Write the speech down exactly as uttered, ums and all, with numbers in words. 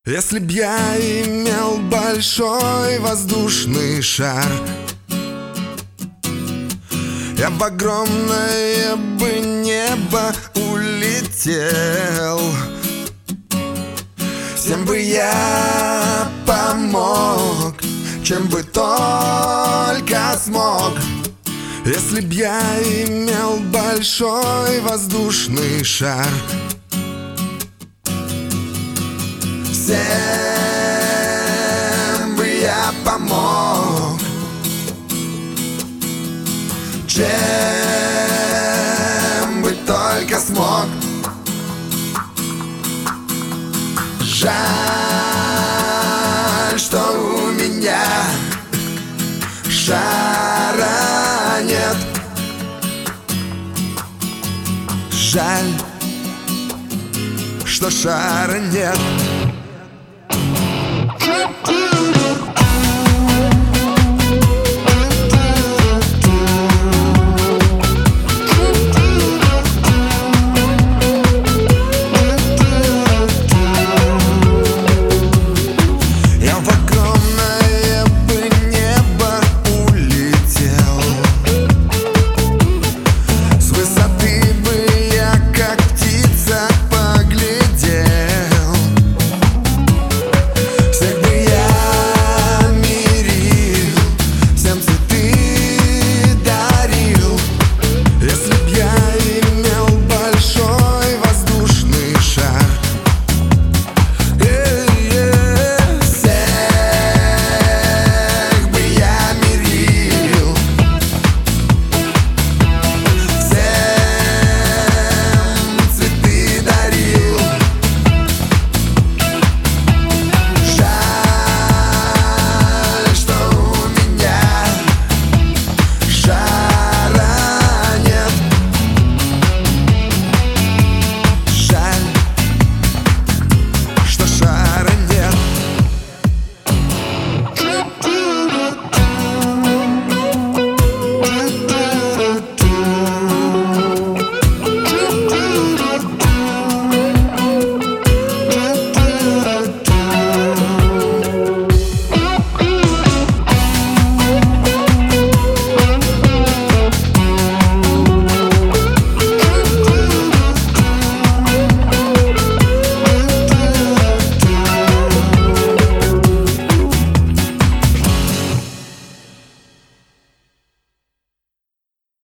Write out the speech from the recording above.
Если б я имел большой воздушный шар, я в огромное бы небо улетел. Всем бы я помог, чем бы только смог. Если б я имел большой воздушный шар, всем бы я помог, чем бы только смог. Жаль, что у меня шара нет. Жаль, что шара нет.